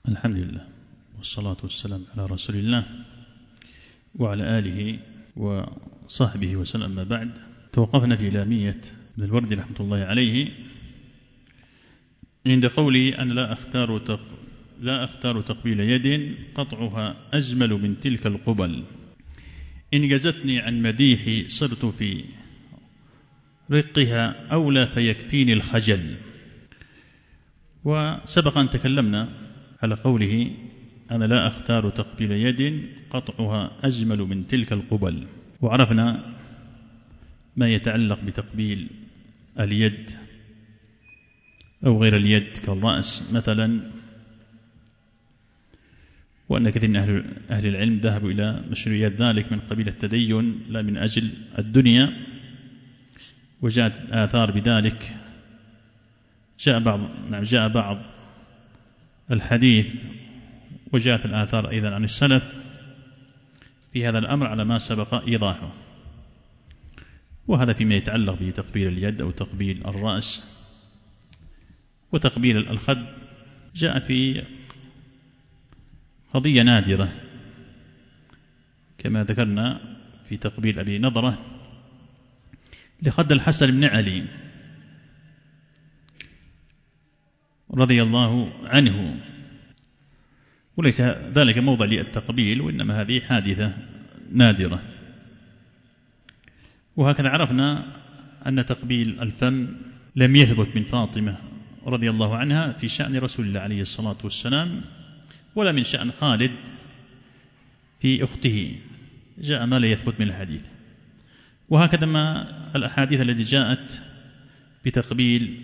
الحمد لله والصلاة والسلام على رسول الله وعلى آله وصحبه وسلم. أما بعد، توقفنا في لامية ابن الوردي رحمة الله عليه عند قولي أن لا أختار تقبيل يد قطعها أجمل من تلك القبل، إن جزتني عن مديحي صرت في رقها أولى فيكفيني الخجل. وسبق أن تكلمنا على قوله أنا لا أختار تقبيل يد قطعها أجمل من تلك القبل، وعرفنا ما يتعلق بتقبيل اليد أو غير اليد كالرأس مثلا، وأن كثير من أهل العلم ذهبوا إلى مشروعيات ذلك من قبيل التدين لا من أجل الدنيا، وجاءت آثار بذلك. جاء بعض الحديث وجاءت الآثار أيضا عن السلف في هذا الأمر على ما سبق إيضاحه. وهذا فيما يتعلق بتقبيل اليد أو تقبيل الرأس. وتقبيل الخد جاء في قضية نادرة كما ذكرنا في تقبيل أبي نضرة لخد الحسن بن علي رضي الله عنه، وليس ذلك موضع للتقبيل، وإنما هذه حادثة نادرة. وهكذا عرفنا أن تقبيل الفم لم يثبت من فاطمة رضي الله عنها في شأن رسول الله عليه الصلاة والسلام، ولا من شأن خالد في أخته، جاء ما لا يثبت من الحديث. وهكذا ما الأحاديث التي جاءت بتقبيل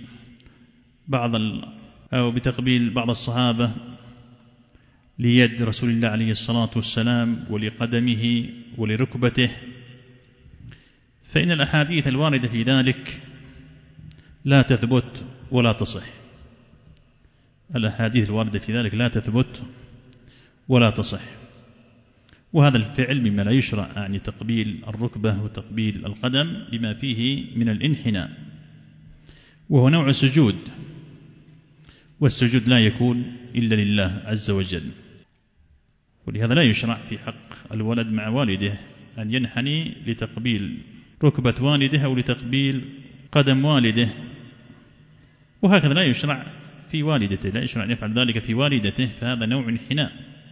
بتقبيل بعض الصحابة ليد رسول الله عليه الصلاة والسلام ولقدمه ولركبته، فإن الأحاديث الواردة في ذلك لا تثبت ولا تصح. الأحاديث الواردة في ذلك لا تثبت ولا تصح. وهذا الفعل مما لا يشرع، يعني تقبيل الركبة وتقبيل القدم لما فيه من الانحناء، وهو نوع سجود، والسجود لا يكون إلا لله عز وجل. ولهذا لا يشرع في حق الولد مع والده أن ينحني لتقبيل ركبة والده أو لتقبيل قدم والده، وهكذا لا يشرع في والدته، لا يشرع أن يفعل ذلك في والدته، فهذا نوع انحناء،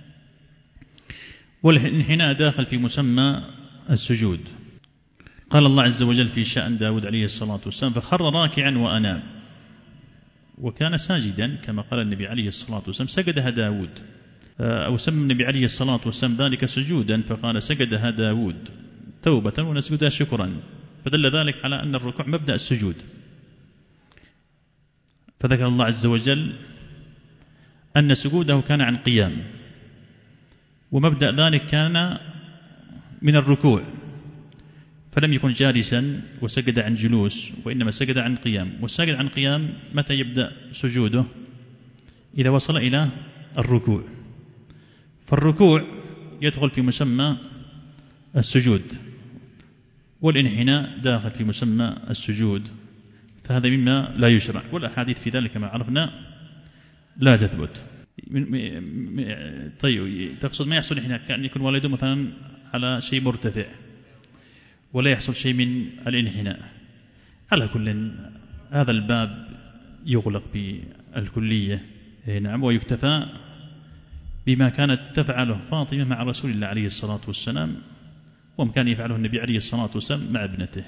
والانحناء داخل في مسمى السجود. قال الله عز وجل في شأن داود عليه الصلاة والسلام فخر راكعا وأناب، وكان ساجدا كما قال النبي عليه الصلاة والسلام سجدها داود، أو سمى النبي عليه الصلاة والسلام ذلك سجودا فقال سجدها داود توبة ونسجدها شكرا، فدل ذلك على أن الركوع مبدأ السجود. فذكر الله عز وجل أن سجوده كان عن قيام، ومبدأ ذلك كان من الركوع، فلم يكن جالسا وسجد عن جلوس، وإنما سجد عن قيام. والساجد عن قيام متى يبدأ سجوده؟ إذا وصل إلى الركوع، فالركوع يدخل في مسمى السجود، والانحناء داخل في مسمى السجود، فهذا مما لا يشرع. والأحاديث في ذلك كما عرفنا لا تثبت. طيب، تقصد ما يحصل انحناء كأن يكون والده مثلا على شيء مرتفع ولا يحصل شيء من الانحناء. على كل هذا الباب يغلق بالكلية، نعم، ويكتفى بما كانت تفعله فاطمة مع رسول الله عليه الصلاة والسلام، وما كان يفعله النبي عليه الصلاة والسلام مع ابنته.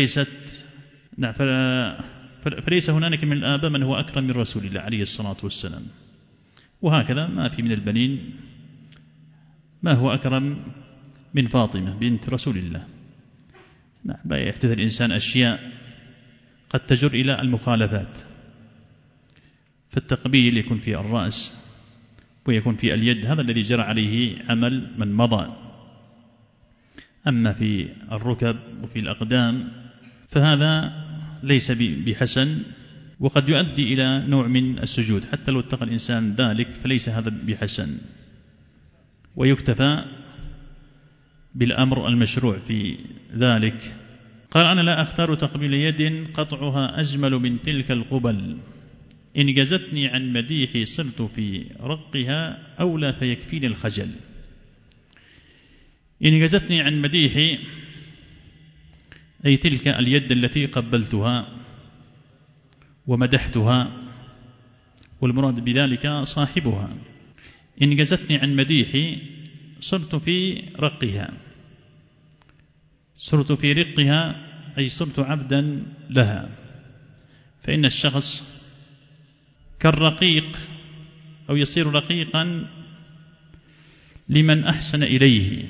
فليس هنالك من الآباء من هو أكرم من رسول الله عليه الصلاة والسلام، وهكذا ما في من البنين ما هو أكرم من فاطمة بنت رسول الله. لا يحدث الإنسان أشياء قد تجر إلى المخالفات، فالتقبيل يكون في الرأس ويكون في اليد، هذا الذي جرى عليه عمل من مضى. أما في الركب وفي الأقدام فهذا ليس بحسن، وقد يؤدي إلى نوع من السجود، حتى لو اتقى الإنسان ذلك فليس هذا بحسن، ويكتفى بالأمر المشروع في ذلك. قال أنا لا أختار تقبيل يد قطعها أجمل من تلك القبل، إن جزتني عن مديحي صرت في رقها أولى فيكفيني الخجل. إن جزتني عن مديحي أي تلك اليد التي قبلتها ومدحتها، والمراد بذلك صاحبها. إن جزتني عن مديحي صرت في رقها، صرت في رقها أي صرت عبدا لها. فإن الشخص كالرقيق أو يصير رقيقا لمن أحسن إليه،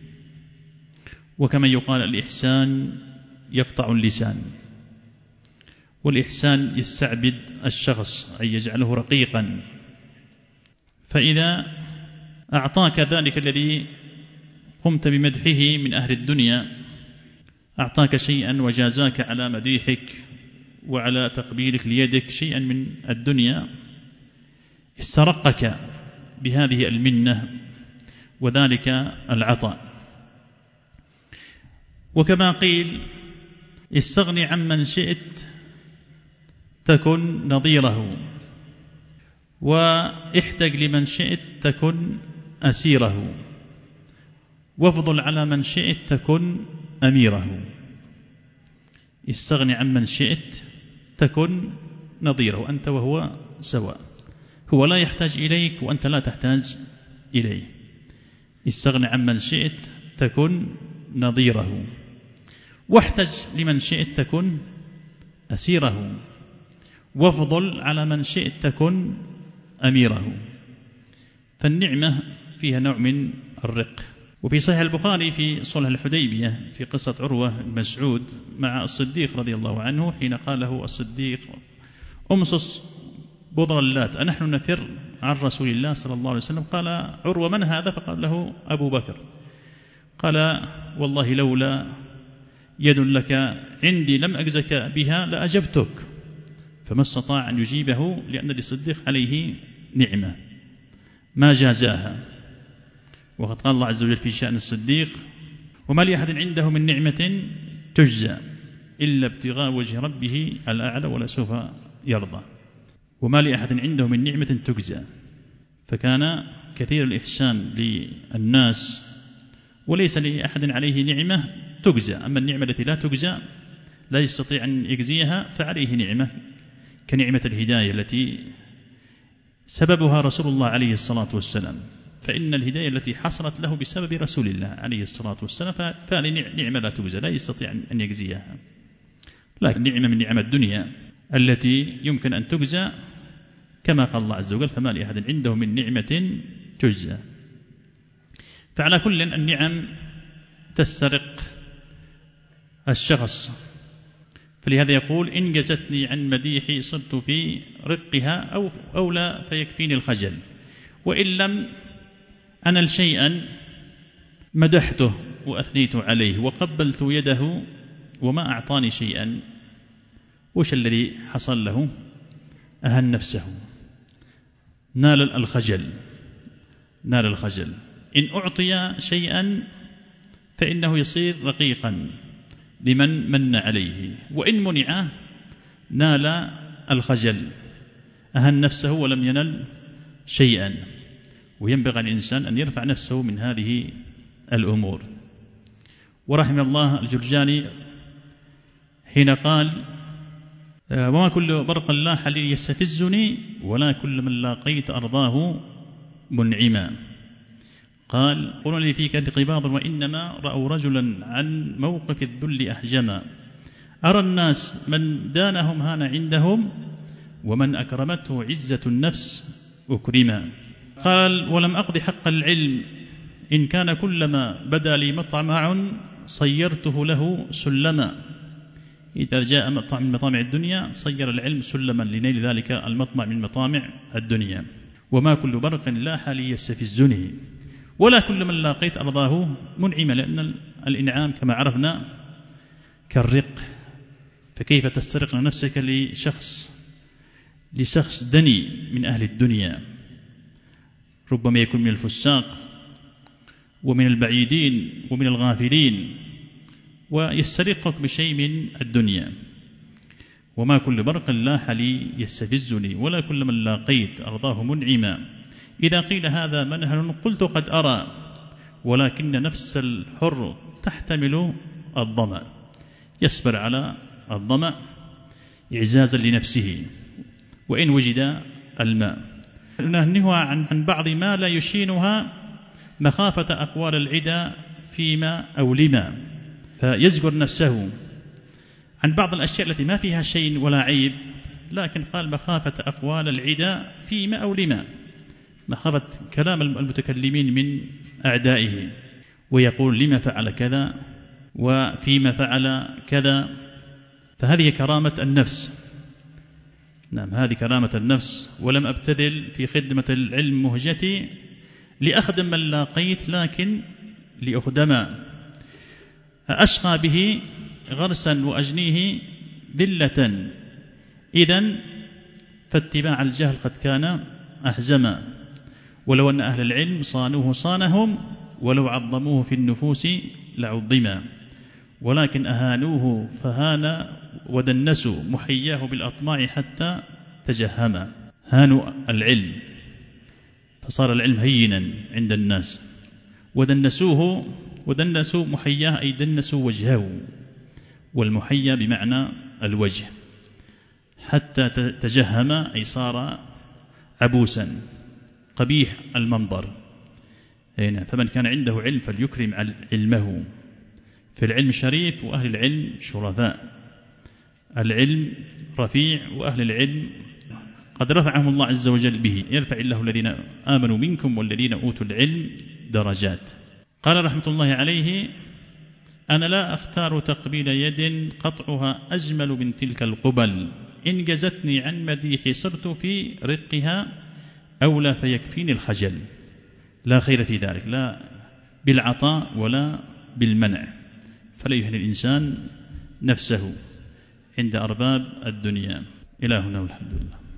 وكما يقال الإحسان يقطع اللسان، والإحسان يستعبد الشخص أي يجعله رقيقا. فإذا أعطاك ذلك الذي قمت بمدحه من أهل الدنيا، أعطاك شيئا وجازاك على مديحك وعلى تقبيلك ليدك شيئا من الدنيا، استرقك بهذه المنة وذلك العطاء. وكما قيل: استغني عمن شئت تكن نظيره، واحتج لمن شئت تكن أسيره، وافضل على من شئت تكن أميره. استغني عمن شئت تكن نظيره، أنت وهو سواء، هو لا يحتاج إليك وأنت لا تحتاج إليه. استغني عمن شئت تكن نظيره، واحتج لمن شئت تكن أسيره، وافضل على من شئت تكن أميره. فالنعمة فيها نوع من الرق. وفي صحيح البخاري في صلح الحديبية في قصة عروة بن مسعود مع الصديق رضي الله عنه، حين قال له الصديق: أمصص بضر اللات أنحن نفر عن رسول الله صلى الله عليه وسلم؟ قال عروة: من هذا؟ فقال له: أبو بكر. قال: والله لولا يد لك عندي لم أجزك بها لأجبتك. فما استطاع أن يجيبه لأن للصديق عليه نعمة ما جازاها. وقد قال الله عز وجل في شأن الصديق: وما لأحد عنده من نعمة تجزى إلا ابتغاء وجه ربه الأعلى ولسوف يرضى. وما لأحد عنده من نعمة تجزى، فكان كثير الإحسان للناس وليس لأحد عليه نعمة تجزى. أما النعمة التي لا تجزى لا يستطيع أن يجزيها فعليه نعمة، كنعمة الهداية التي سببها رسول الله عليه الصلاة والسلام. فإن الهداية التي حصلت له بسبب رسول الله عليه الصلاة والسلام فهذه نعمة لا تجزى، لا يستطيع أن يجزيها. لكن نعمة من نعم الدنيا التي يمكن أن تجزى، كما قال الله عز وجل: فما لأحد عنده من نعمة تجزى. فعلى كل النعم تسترق الشخص. فلهذا يقول: إن جزتني عن مديحي صرت في رقها أو لا فيكفيني الخجل. وإن لم أنل شيئا مدحته وأثنيت عليه وقبلت يده وما أعطاني شيئا، وش الذي حصل له؟ أهن نفسه، نال الخجل. نال الخجل. إن أعطي شيئا فإنه يصير رقيقا لمن من عليه، وإن منع نال الخجل، أهن نفسه ولم ينل شيئا. وينبغي الإنسان أن يرفع نفسه من هذه الأمور. ورحم الله الجرجاني حين قال: وما كل برق لاح لي يستفزني ولا كل من لاقيت أرضاه منعما. قال: قل لي فيك انقباض وإنما رأوا رجلا عن موقف الذل أحجما. أرى الناس من دانهم هان عندهم ومن أكرمته عزة النفس أكرما. قال: ولم أقض حق العلم إن كان كلما بدا لي مطمع صيرته له سلما. إذا جاء مطمع من مطامع الدنيا صير العلم سلما لنيل ذلك المطمع من مطامع الدنيا. وما كل برق لاح لي يستفزني ولا كل من لاقيت أرضاه منعما. لأن الإنعام كما عرفنا كالرق، فكيف تسترق نفسك لشخص دني من أهل الدنيا، ربما يكون من الفساق ومن البعيدين ومن الغافلين، ويسترقك بشيء من الدنيا. وما كل برق لاح لي يستفزني ولا كل من لاقيت أرضاه منعما. إذا قيل هذا منهل قلت قد أرى ولكن نفس الحر تحتمل الظمأ، يصبر على الظمأ إعزازا لنفسه وإن وجد الماء. نهنها عن بعض ما لا يشينها مخافة أقوال العدا فيما أو لما، فيزجر نفسه عن بعض الأشياء التي ما فيها شيء ولا عيب، لكن قال مخافة أقوال العدا فيما أو لما، مخافة كلام المتكلمين من أعدائه، ويقول لما فعل كذا وفيما فعل كذا. فهذه كرامة النفس. نعم، هذه كرامة النفس. ولم أبتذل في خدمة العلم مهجتي لأخدم من لاقيت لكن لأخدم، أشقى به غرسا وأجنيه ذلة، إذن فاتباع الجهل قد كان أحزما. ولو أن أهل العلم صانوه صانهم ولو عظموه في النفوس لعظما، ولكن أهانوه فهان ودنسوا محياه بالأطماع حتى تجهما. هانوا العلم فصار العلم هينا عند الناس، ودنسوا محياه أي دنسوا وجهه، والمحيا بمعنى الوجه، حتى تجهم أي صار عبوسا قبيح المنظر. فمن كان عنده علم فليكرم علمه، في العلم شريف وأهل العلم شرفاء، العلم رفيع وأهل العلم قد رفعهم الله عز وجل به، يرفع الله الذين آمنوا منكم والذين أوتوا العلم درجات. قال رحمة الله عليه: أنا لا أختار تقبيل يد قطعها أجمل من تلك القبل، إن جزتني عن مديح صرت في رقها أولى فيكفيني الخجل. لا خير في ذلك، لا بالعطاء ولا بالمنع، فلا يهن الإنسان نفسه عند أرباب الدنيا. إلى هنا والحمد لله.